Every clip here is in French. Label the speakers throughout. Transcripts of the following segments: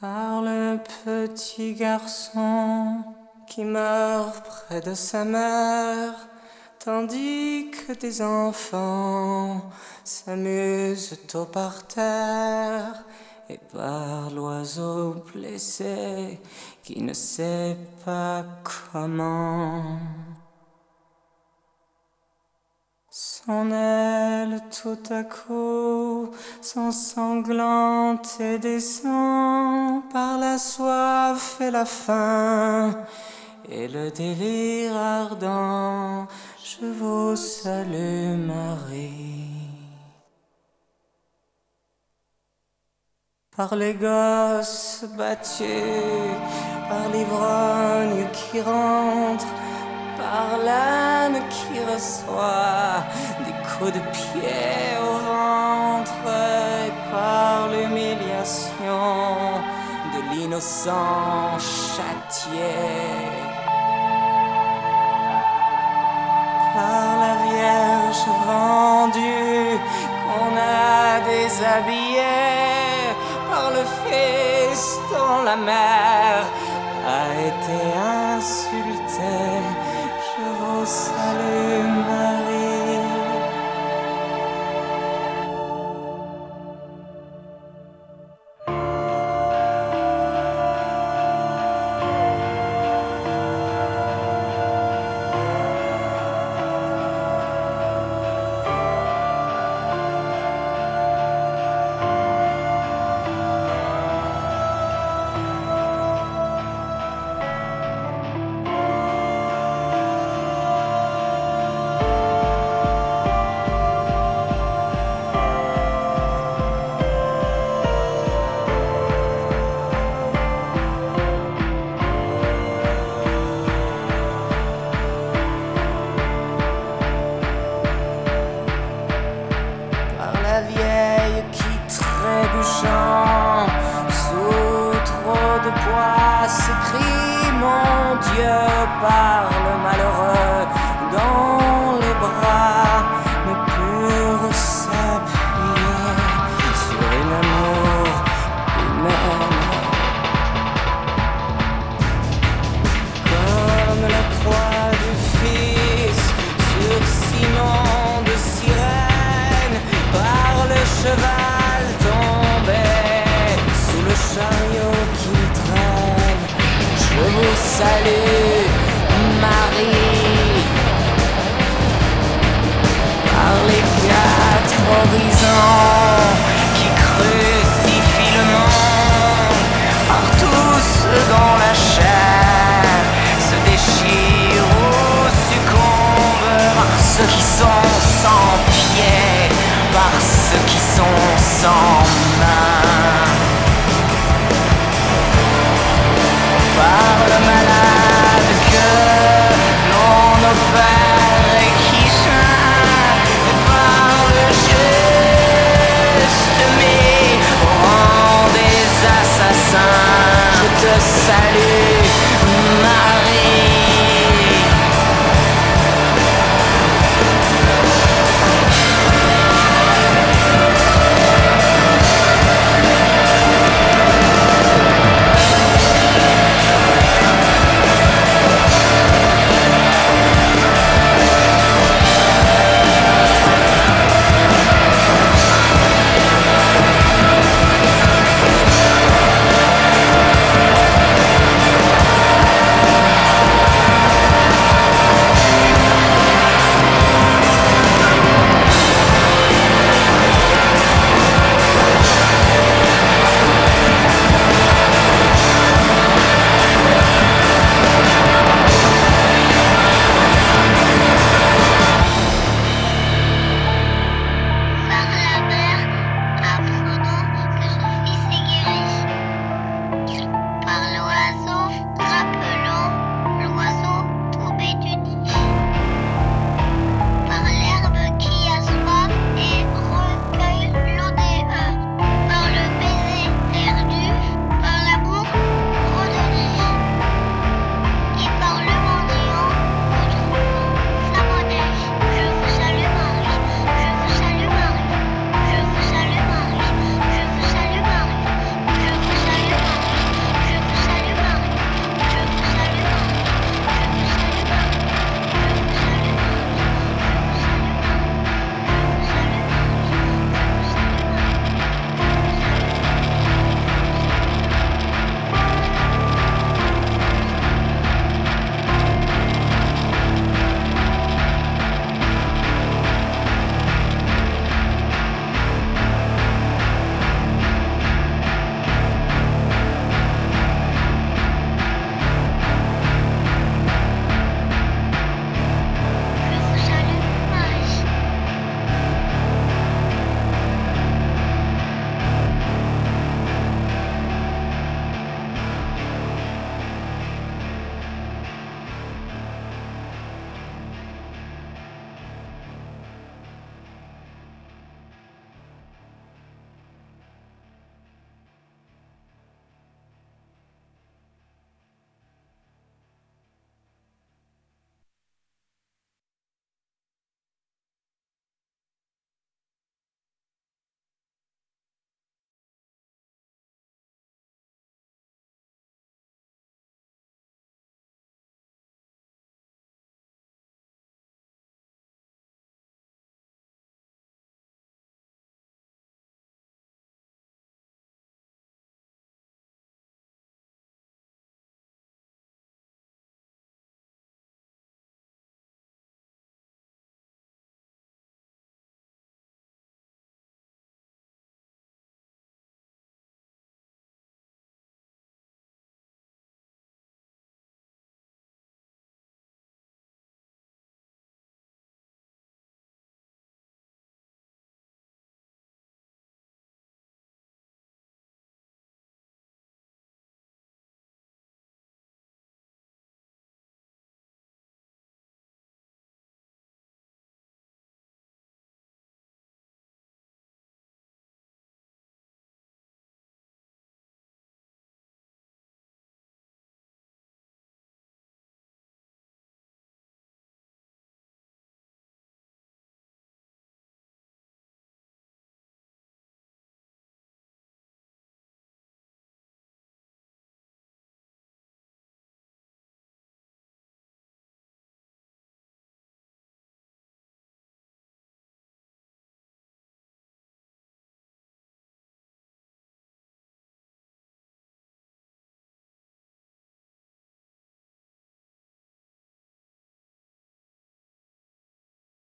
Speaker 1: par le petit garçon qui meurt près de sa mère, tandis que des enfants s'amusent au parterre, et par l'oiseau blessé qui ne sait pas comment. Son aile tout à coup s'ensanglante et descend par la soif et la faim et le délire ardent. Je vous salue Marie. Par les gosses battus, par l'ivrogne qui rentre, par l'âne qui reçoit des coups de pied au ventre, et par l'humiliation de l'innocent châtié, par la Vierge vendue qu'on a déshabillée, par le fils dont la mère a été insultée. Je vous salue Marie. Sous trop de poids s'écrie mon Dieu par le malheureux dont les bras ne purent s'appuyer sur un amour humain. Comme la croix du Fils sur ciment de sirène par le cheval tombé sous le chariot qu'il traîne. Je vous salue Marie. Par les quatre horizons qui crucifient le monde, par tous ceux dont la chair se déchire ou succombe, par ceux qui sont sans pied, par ceux qui sont sans main, par le malade que l'on opère et qui chante, et par le juste mis au rang des assassins. Je te salue Marie.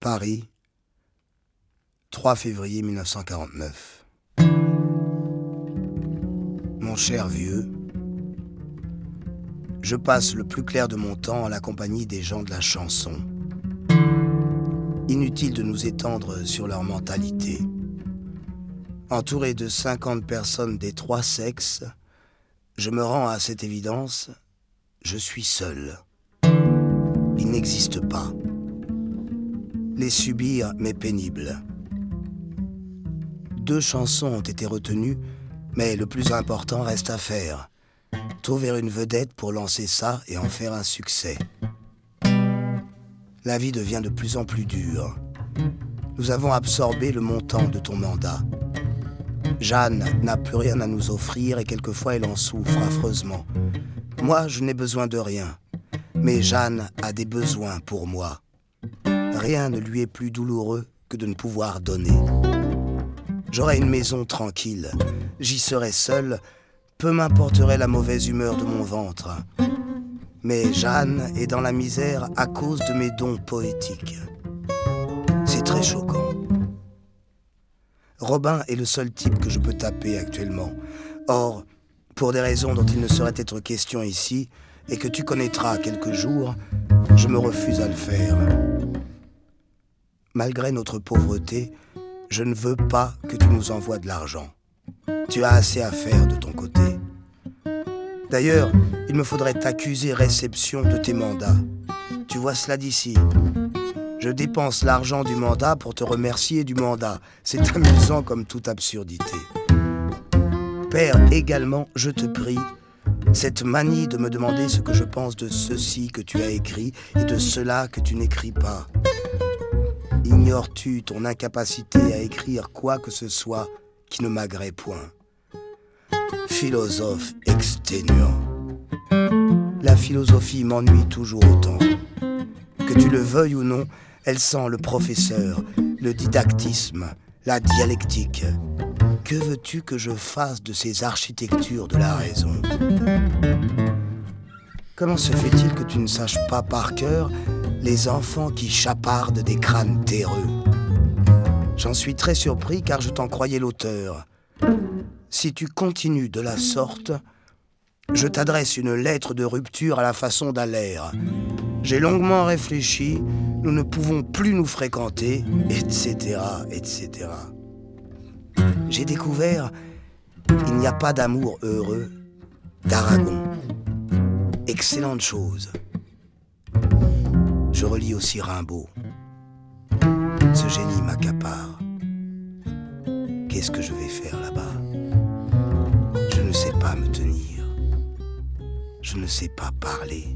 Speaker 2: Paris, 3 février 1949. Mon cher vieux, je passe le plus clair de mon temps en la compagnie des gens de la chanson. Inutile de nous étendre sur leur mentalité. Entouré de 50 personnes des 3 sexes, je me rends à cette évidence, je suis seul. Ils n'existent pas. Les subir m'est pénible. 2 chansons ont été retenues, mais le plus important reste à faire. Trouver une vedette pour lancer ça et en faire un succès. La vie devient de plus en plus dure. Nous avons absorbé le montant de ton mandat. Jeanne n'a plus rien à nous offrir et quelquefois elle en souffre affreusement. Moi, je n'ai besoin de rien, mais Jeanne a des besoins pour moi. Rien ne lui est plus douloureux que de ne pouvoir donner. J'aurai une maison tranquille, j'y serai seul, peu m'importerait la mauvaise humeur de mon ventre. Mais Jeanne est dans la misère à cause de mes dons poétiques. C'est très choquant. Robin est le seul type que je peux taper actuellement. Or, pour des raisons dont il ne saurait être question ici, et que tu connaîtras quelques jours, je me refuse à le faire. Malgré notre pauvreté, je ne veux pas que tu nous envoies de l'argent. Tu as assez à faire de ton côté. D'ailleurs, il me faudrait t'accuser réception de tes mandats. Tu vois cela d'ici. Je dépense l'argent du mandat pour te remercier du mandat. C'est amusant comme toute absurdité. Père également, je te prie, cette manie de me demander ce que je pense de ceci que tu as écrit et de cela que tu n'écris pas. Ignores-tu ton incapacité à écrire quoi que ce soit qui ne m'agrée point? Philosophe exténuant. La philosophie m'ennuie toujours autant. Que tu le veuilles ou non, elle sent le professeur, le didactisme, la dialectique. Que veux-tu que je fasse de ces architectures de la raison? Comment se fait-il que tu ne saches pas par cœur les enfants qui chapardent des crânes terreux? J'en suis très surpris car je t'en croyais l'auteur. Si tu continues de la sorte, je t'adresse une lettre de rupture à la façon d'Alaire. J'ai longuement réfléchi, nous ne pouvons plus nous fréquenter, etc., etc. J'ai découvert, il n'y a pas d'amour heureux, d'Aragon. Excellente chose. Je relis aussi Rimbaud. Ce génie m'accapare. Qu'est-ce que je vais faire là-bas? Je ne sais pas me tenir. Je ne sais pas parler.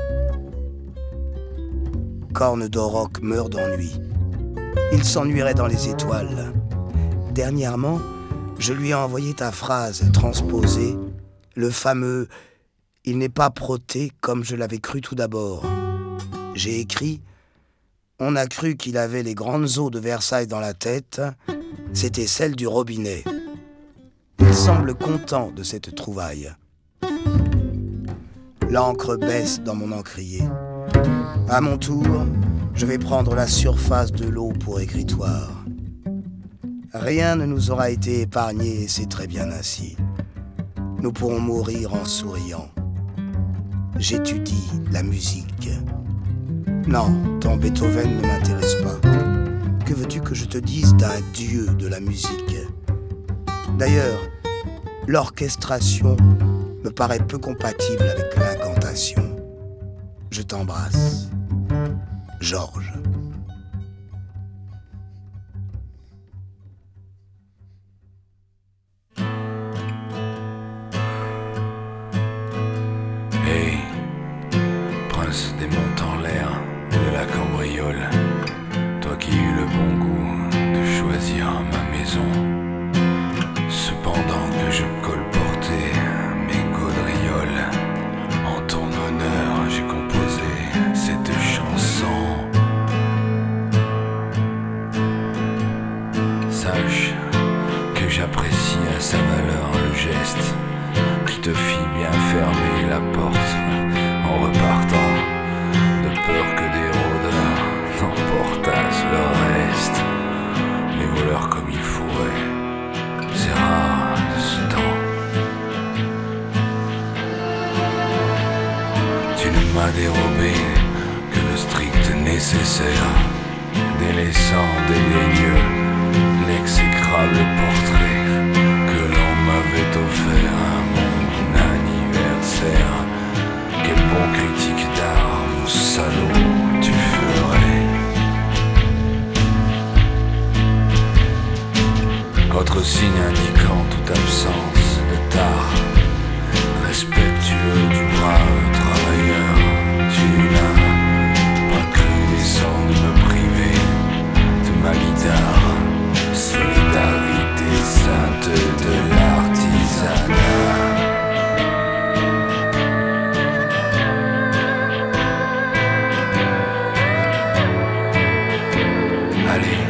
Speaker 2: Corne d'Auroch meurt d'ennui. Il s'ennuierait dans les étoiles. Dernièrement, je lui ai envoyé ta phrase transposée, le fameux « Il n'est pas protté comme je l'avais cru tout d'abord ». J'ai écrit « On a cru qu'il avait les grandes eaux de Versailles dans la tête, c'était celle du robinet ». Il semble content de cette trouvaille. L'encre baisse dans mon encrier. À mon tour, je vais prendre la surface de l'eau pour écritoire. Rien ne nous aura été épargné et c'est très bien ainsi. Nous pourrons mourir en souriant. J'étudie la musique. Non, ton Beethoven ne m'intéresse pas. Que veux-tu que je te dise d'un dieu de la musique? D'ailleurs, l'orchestration me paraît peu compatible avec l'incantation. Je t'embrasse. Georges.
Speaker 3: Hey, prince des monts en l'air et de la cambriole, toi qui eus le bon goût de choisir ma maison, cependant que je colportais mes gaudrioles, en ton honneur j'ai composé cette chanson. Sache que j'apprécie à sa valeur le geste qui te fit bien fermer la porte en repartant, de peur que des rôdeurs n'emportassent leur couleurs comme il faudrait. C'est rare de ce temps. Tu ne m'as dérobé que le strict nécessaire, délaissant dédaigneux l'exécrable portrait que l'on m'avait offert à mon anniversaire. Quel bon critique d'art, mon salaud, tu ferais. Autre signe indiquant toute absence de tard, respectueux du brave travailleur, tu n'as pas cru décent de me priver de ma guitare. Solidarité sainte de l'artisanat. Allez.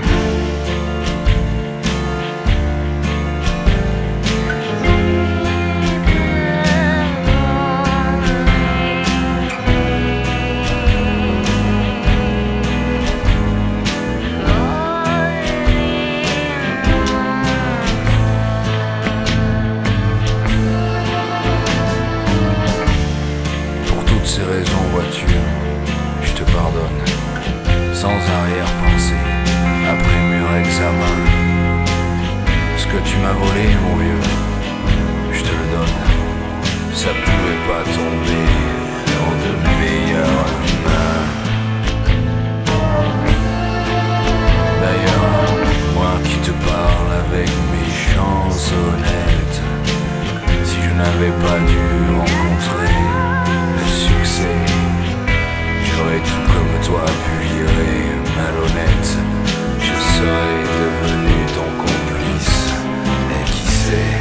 Speaker 3: Je te pardonne, sans arrière-pensée, après mûr examen. Ce que tu m'as volé, mon vieux, je te le donne. Ça pouvait pas tomber dans de meilleures mains. D'ailleurs, moi qui te parle avec mes chansonnettes, si je n'avais pas dû rencontrer le succès, j'aurais tout comme toi pu virer malhonnête. Je serais devenu ton complice. Et qui sait,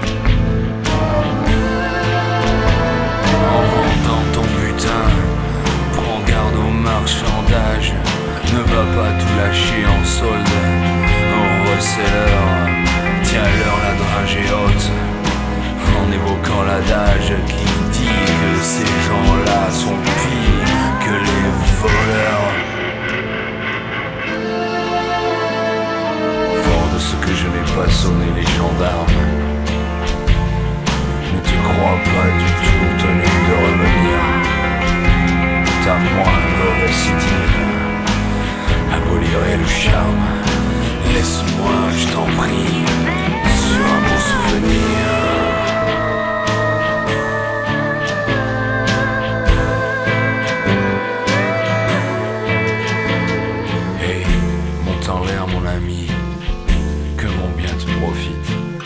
Speaker 3: en vendant ton butin, prends garde au marchandage. Ne va pas tout lâcher en solde. En reseller, tiens-leur la dragée haute, en évoquant l'adage qui dit que ces gens-là sont pires que les voleurs. Fort de ce que je n'ai pas sonné les gendarmes, ne te crois pas du tout tenu de revenir. Ta moindre récidive abolirait le charme. Laisse-moi, je t'en prie, sur un beau souvenir. Que mon bien te profite,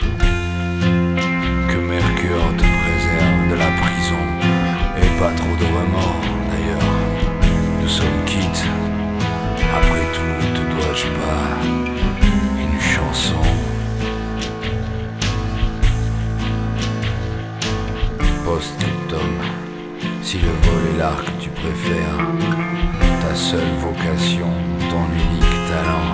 Speaker 3: que Mercure te préserve de la prison, et pas trop de remords d'ailleurs. Nous sommes quittes, après tout ne te dois-je pas une chanson. Post-scriptum, si le vol et l'arc tu préfères, ta seule vocation, ton unique talent.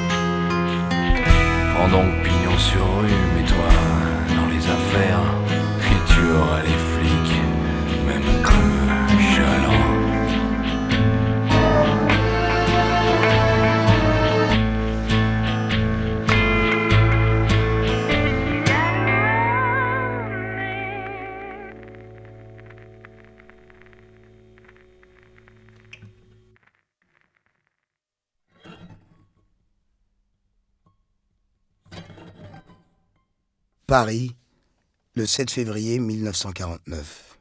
Speaker 3: Prends donc pignon sur rue, mets-toi dans les affaires, et tu auras les flics, même comme chaland.
Speaker 2: Paris, le 7 février 1949.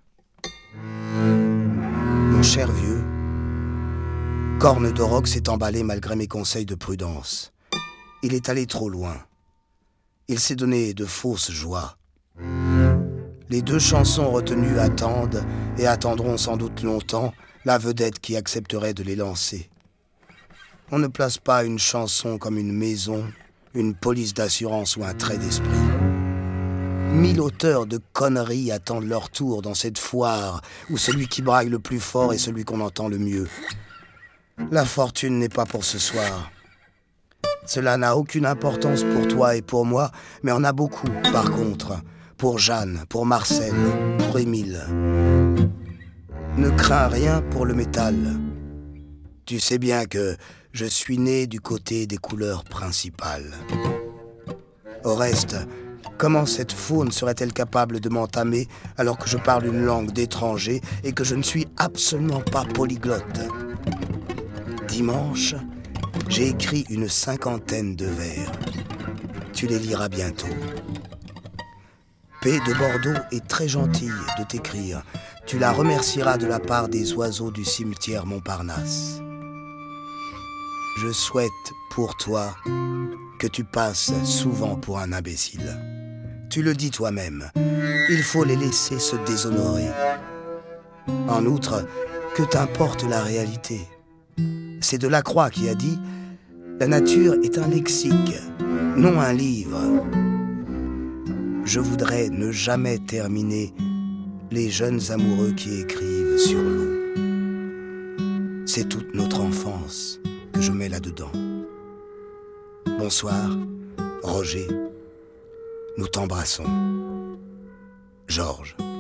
Speaker 2: Mon cher vieux, Corne d'Oroc s'est emballé malgré mes conseils de prudence. Il est allé trop loin. Il s'est donné de fausses joies. Les 2 chansons retenues attendent et attendront sans doute longtemps la vedette qui accepterait de les lancer. On ne place pas une chanson comme une maison, une police d'assurance ou un trait d'esprit. 1000 auteurs de conneries attendent leur tour dans cette foire où celui qui braille le plus fort est celui qu'on entend le mieux. La fortune n'est pas pour ce soir. Cela n'a aucune importance pour toi et pour moi, mais en a beaucoup, par contre, pour Jeanne, pour Marcel, pour Émile. Ne crains rien pour le métal. Tu sais bien que je suis né du côté des couleurs principales. Au reste, comment cette faune serait-elle capable de m'entamer alors que je parle une langue d'étranger et que je ne suis absolument pas polyglotte? Dimanche, j'ai écrit une 50aine de vers. Tu les liras bientôt. P de Bordeaux est très gentille de t'écrire. Tu la remercieras de la part des oiseaux du cimetière Montparnasse. Je souhaite pour toi que tu passes souvent pour un imbécile. Tu le dis toi-même, il faut les laisser se déshonorer. En outre, que t'importe la réalité? C'est Delacroix qui a dit « La nature est un lexique, non un livre ». Je voudrais ne jamais terminer les jeunes amoureux qui écrivent sur l'eau. C'est toute notre enfance que je mets là-dedans. Bonsoir, Roger. Nous t'embrassons. Georges.